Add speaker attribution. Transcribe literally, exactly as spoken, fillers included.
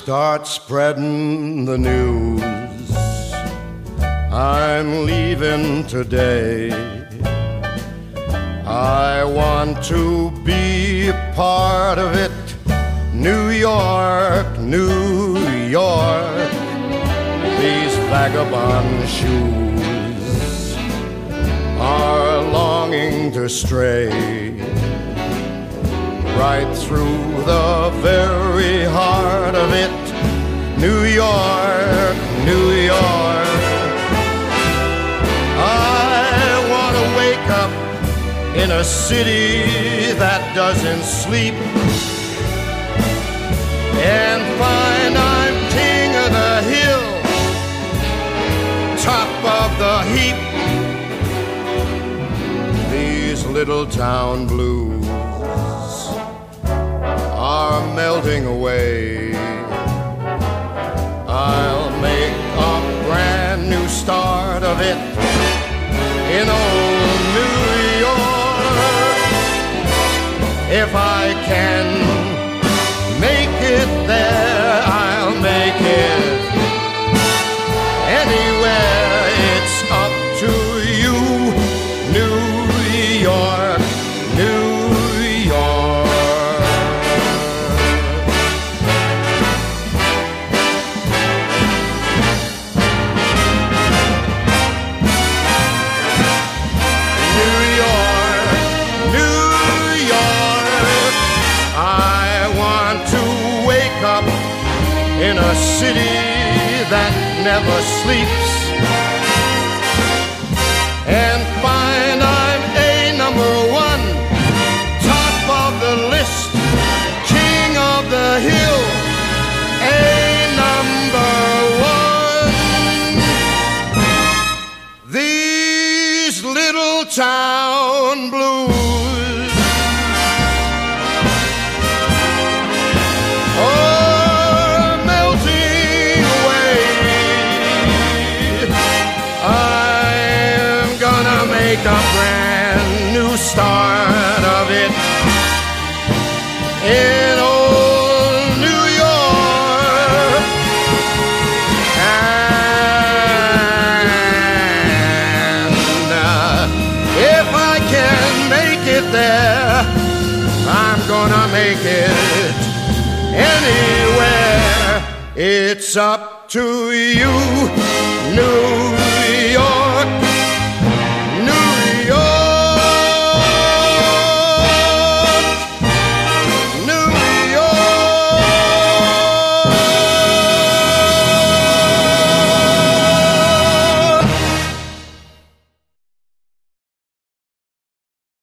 Speaker 1: start spreading the news. I'm leaving today. I want to be a part of it. New York, New York, these vagabond shoes are longing to stray right through the very heart of it. New York, New York, I want to wake up in a city that doesn't sleep and find I'm king of the hill, top of the heap. These little town blues are melting away. I'll make a brand new start of it in old New York. If I can make it there, I'll make it anywhere. It's up to you, New York, New York. New York, New York, I want to wake up in a city that never sleeps and find I'm a number one, top of the list, king of the hill, a number one. These little town blues are melting away. I'm gonna make a brand new start of it in old New York. And uh, if I can make it there, I'm gonna make it anywhere. It's up to you, New